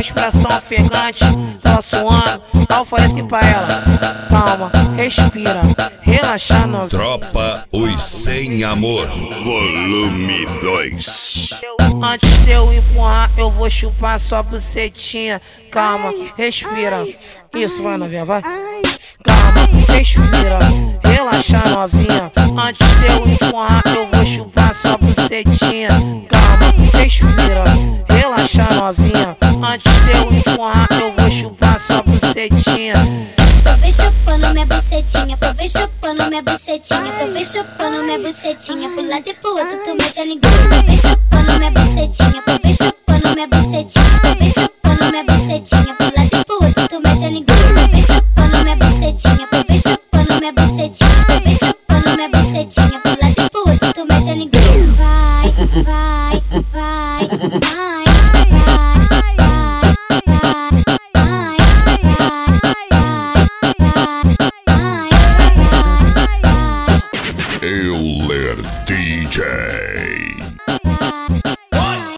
expressão ofegante, tá suando. Aí eu falei assim pra ela: calma, respira, relaxa, novinha. Tropa Os Sem Amor, volume 2. Antes de eu empurrar, eu vou chupar sua bucetinha. Calma, respira. Isso, vai, novinha, vai. Calma, respira, relaxa, novinha. Antes de eu empurrar, eu vou chupar sua bucetinha. Calma, respira, relaxa, novinha. Antes de eu empurrar, eu vou chupar sua bucetinha. Tô vem chupando minha bucetinha, tô vem chupando minha bucetinha, tô vem chupando minha bucetinha, pro lado e pro outro tu mete a língua. Tô vem chupando minha bucetinha, tô vem chupando minha bucetinha, tô vem chupando minha bucetinha, pro lado e pro outro tu mete a língua. Tô vem chupando minha bucetinha, tô vem chupando minha bucetinha, tô vem chupando minha bucetinha, pro lado e pro outro tu mete a língua. Vai, vai, vai, vai, Euler DJ.